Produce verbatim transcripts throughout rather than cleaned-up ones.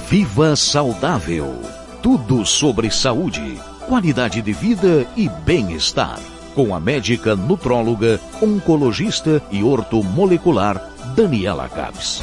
Viva Saudável. Tudo sobre saúde, qualidade de vida e bem-estar. Com a médica nutróloga, oncologista e ortomolecular Daniela Capes.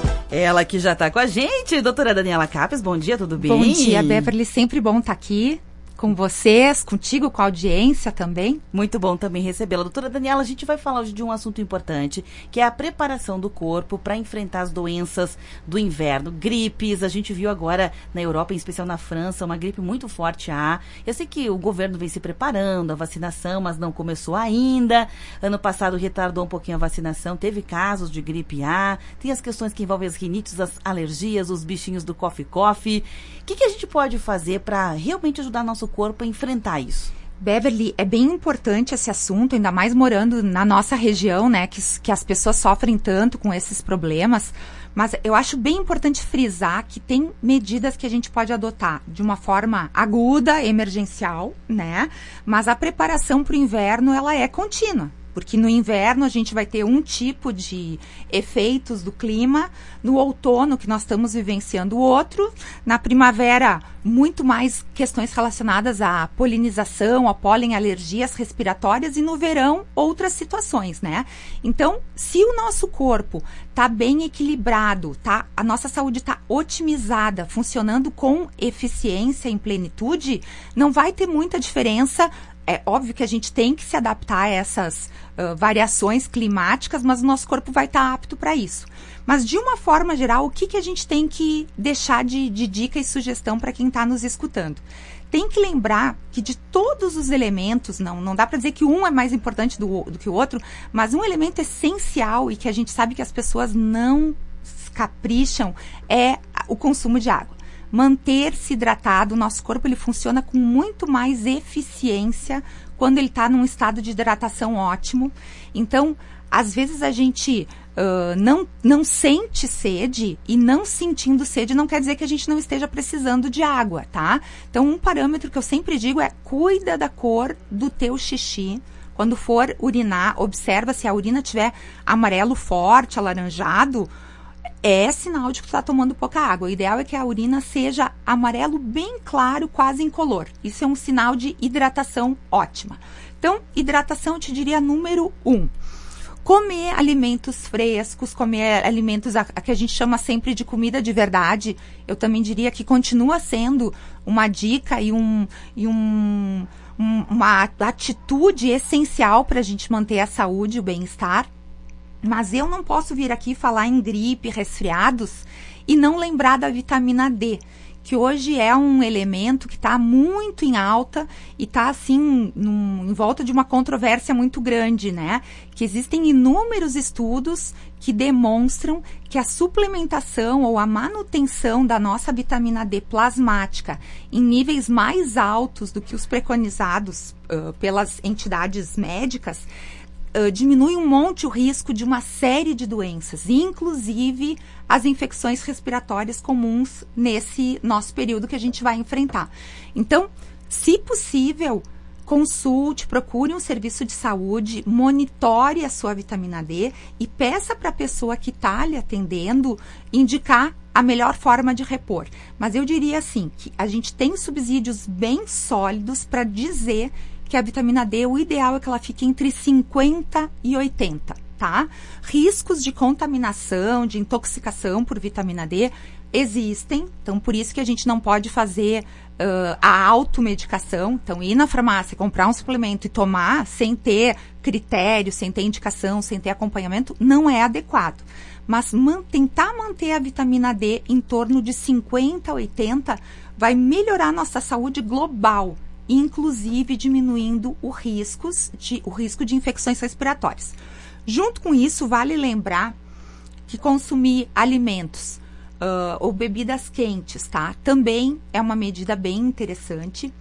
Ela que já está com a gente, doutora Daniela Capes, bom dia, tudo bem? Bom dia, Beverly, sempre bom estar aqui com vocês, contigo, com a audiência também. Muito bom também recebê-la. Doutora Daniela, a gente vai falar hoje de um assunto importante, que é a preparação do corpo para enfrentar as doenças do inverno, gripes. A gente viu agora na Europa, em especial na França, uma gripe muito forte A. Eu sei que o governo vem se preparando, a vacinação, mas não começou ainda. Ano passado retardou um pouquinho a vacinação, teve casos de gripe A, tem as questões que envolvem as rinites, as alergias, os bichinhos do coffee-coffee. O que, que a gente pode fazer para realmente ajudar nosso corpo a enfrentar isso? Beverly, é bem importante esse assunto, ainda mais morando na nossa região, né, que, que as pessoas sofrem tanto com esses problemas, mas eu acho bem importante frisar que tem medidas que a gente pode adotar de uma forma aguda, emergencial, né, mas a preparação para o inverno, ela é contínua. Porque no inverno a gente vai ter um tipo de efeitos do clima, no outono que nós estamos vivenciando outro, na primavera muito mais questões relacionadas à polinização, a pólen, alergias respiratórias e no verão outras situações, né? Então, se o nosso corpo está bem equilibrado, tá? A nossa saúde está otimizada, funcionando com eficiência em plenitude, não vai ter muita diferença. É óbvio que a gente tem que se adaptar a essas uh, variações climáticas, mas o nosso corpo vai estar apto para isso. Mas, de uma forma geral, o que, que a gente tem que deixar de, de dica e sugestão para quem está nos escutando? Tem que lembrar que de todos os elementos, não, não dá para dizer que um é mais importante do, do que o outro, mas um elemento essencial e que a gente sabe que as pessoas não capricham é o consumo de água. Manter-se hidratado, o nosso corpo ele funciona com muito mais eficiência quando ele está num estado de hidratação ótimo. Então, às vezes a gente uh, não, não sente sede, e não sentindo sede não quer dizer que a gente não esteja precisando de água, tá? Então, um parâmetro que eu sempre digo é: cuida da cor do teu xixi. Quando for urinar, observa se a urina tiver amarelo forte, alaranjado, é sinal de que tu está tomando pouca água. O ideal é que a urina seja amarelo bem claro, quase incolor. Isso é um sinal de hidratação ótima. Então, hidratação, eu te diria número um. Comer alimentos frescos, comer alimentos a, a que a gente chama sempre de comida de verdade. Eu também diria que continua sendo uma dica e, um, e um, um, uma atitude essencial para a gente manter a saúde e o bem-estar. Mas eu não posso vir aqui falar em gripe, resfriados e não lembrar da vitamina D, que hoje é um elemento que está muito em alta e está assim num, em volta de uma controvérsia muito grande, né? Que existem inúmeros estudos que demonstram que a suplementação ou a manutenção da nossa vitamina D plasmática em níveis mais altos do que os preconizados uh, pelas entidades médicas Uh, diminui um monte o risco de uma série de doenças, inclusive as infecções respiratórias comuns nesse nosso período que a gente vai enfrentar. Então, se possível, consulte, procure um serviço de saúde, monitore a sua vitamina D e peça para a pessoa que está lhe atendendo indicar a melhor forma de repor. Mas eu diria assim, que a gente tem subsídios bem sólidos para dizer que a vitamina D, o ideal é que ela fique entre cinquenta e oitenta, tá? Riscos de contaminação, de intoxicação por vitamina D existem, então por isso que a gente não pode fazer uh, a automedicação. Então, ir na farmácia, comprar um suplemento e tomar sem ter critério, sem ter indicação, sem ter acompanhamento, não é adequado. Mas man, tentar manter a vitamina D em torno de cinquenta a oitenta vai melhorar a nossa saúde global, inclusive diminuindo o, riscos de, o risco de infecções respiratórias. Junto com isso, vale lembrar que consumir alimentos uh, ou bebidas quentes, tá? Também é uma medida bem interessante.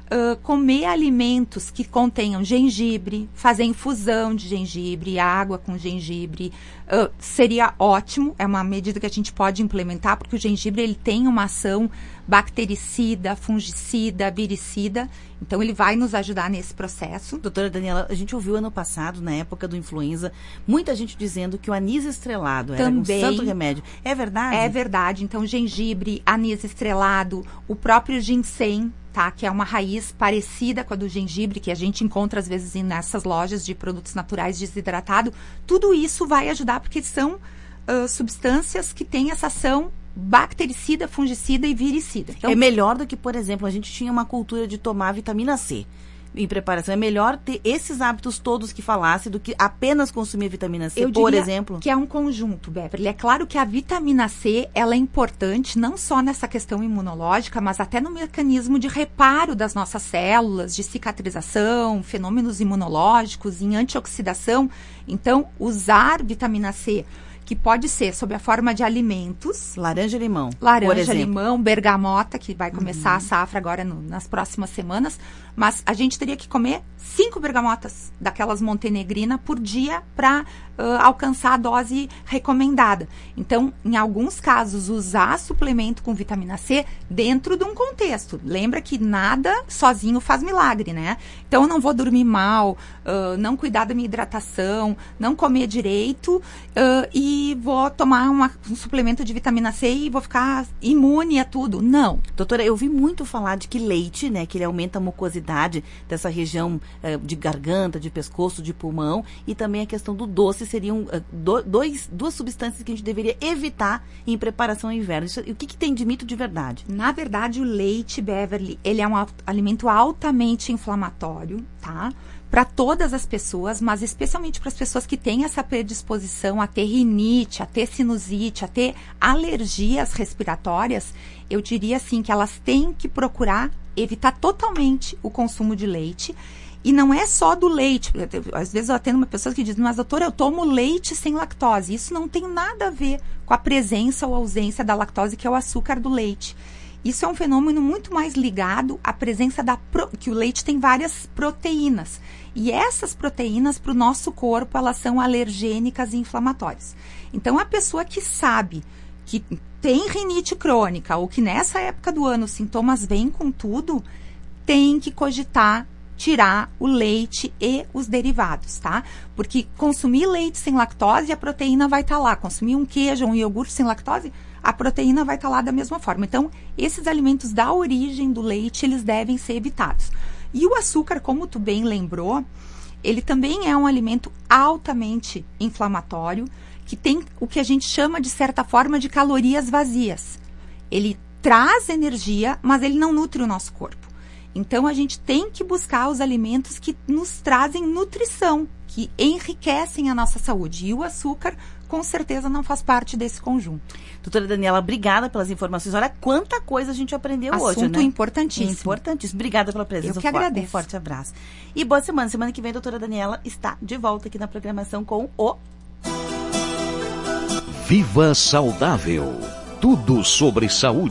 uh, comer alimentos que contenham gengibre, fazer infusão de gengibre, água com gengibre, uh, seria ótimo. É uma medida que a gente pode implementar, porque o gengibre ele tem uma ação bactericida, fungicida, viricida. Então, ele vai nos ajudar nesse processo. Doutora Daniela, a gente ouviu ano passado, na época do influenza, muita gente dizendo que o anis estrelado Também, era um santo remédio. É verdade? É verdade. Então, gengibre, anis estrelado, o próprio ginseng, tá? Que é uma raiz parecida com a do gengibre, que a gente encontra, às vezes, nessas lojas de produtos naturais desidratado. Tudo isso vai ajudar, porque são uh, substâncias que têm essa ação bactericida, fungicida e viricida. Então, é melhor do que, por exemplo, a gente tinha uma cultura de tomar vitamina C em preparação. É melhor ter esses hábitos todos que falasse do que apenas consumir vitamina C, eu por diria exemplo. Que é um conjunto, Beverly. É claro que a vitamina C, ela é importante não só nessa questão imunológica, mas até no mecanismo de reparo das nossas células, de cicatrização, fenômenos imunológicos, em antioxidação. Então, usar vitamina C, que pode ser sob a forma de alimentos. Laranja e limão, Laranja, por exemplo. limão, bergamota, que vai começar Uhum. a safra agora no, nas próximas semanas. Mas a gente teria que comer cinco bergamotas daquelas montenegrina por dia para uh, alcançar a dose recomendada. Então, em alguns casos, usar suplemento com vitamina C dentro de um contexto. Lembra que nada sozinho faz milagre, né? Então, eu não vou dormir mal, uh, não cuidar da minha hidratação, não comer direito uh, e vou tomar uma, um suplemento de vitamina C e vou ficar imune a tudo. Não. Doutora, eu ouvi muito falar de que leite, né, que ele aumenta a mucosidade dessa região eh, de garganta, de pescoço, de pulmão, e também a questão do doce seriam eh, do, dois, duas substâncias que a gente deveria evitar em preparação ao inverno. Isso, o que, que tem de mito de verdade? Na verdade, o leite, Beverly, ele é um alimento altamente inflamatório, tá? Para todas as pessoas, mas especialmente para as pessoas que têm essa predisposição a ter rinite, a ter sinusite, a ter alergias respiratórias, eu diria assim que elas têm que procurar evitar totalmente o consumo de leite. E não é só do leite. Às vezes eu atendo uma pessoa que diz, mas doutora, eu tomo leite sem lactose. Isso não tem nada a ver com a presença ou ausência da lactose, que é o açúcar do leite. Isso é um fenômeno muito mais ligado à presença da... Pro... que o leite tem várias proteínas. E essas proteínas, para o nosso corpo, elas são alergênicas e inflamatórias. Então, a pessoa que sabe que tem rinite crônica ou que nessa época do ano os sintomas vêm com tudo, tem que cogitar tirar o leite e os derivados, tá? Porque consumir leite sem lactose, a proteína vai estar tá lá. Consumir um queijo ou um iogurte sem lactose, a proteína vai estar tá lá da mesma forma. Então, esses alimentos da origem do leite, eles devem ser evitados. E o açúcar, como tu bem lembrou, ele também é um alimento altamente inflamatório, que tem o que a gente chama, de certa forma, de calorias vazias. Ele traz energia, mas ele não nutre o nosso corpo. Então, a gente tem que buscar os alimentos que nos trazem nutrição, que enriquecem a nossa saúde. E o açúcar, com certeza, não faz parte desse conjunto. Doutora Daniela, obrigada pelas informações. Olha quanta coisa a gente aprendeu Assunto hoje, né? Assunto importantíssimo. Importantíssimo. Obrigada pela presença. Eu que um agradeço. Um forte abraço. E boa semana. Semana que vem, a doutora Daniela está de volta aqui na programação com o... Viva Saudável. Tudo sobre saúde.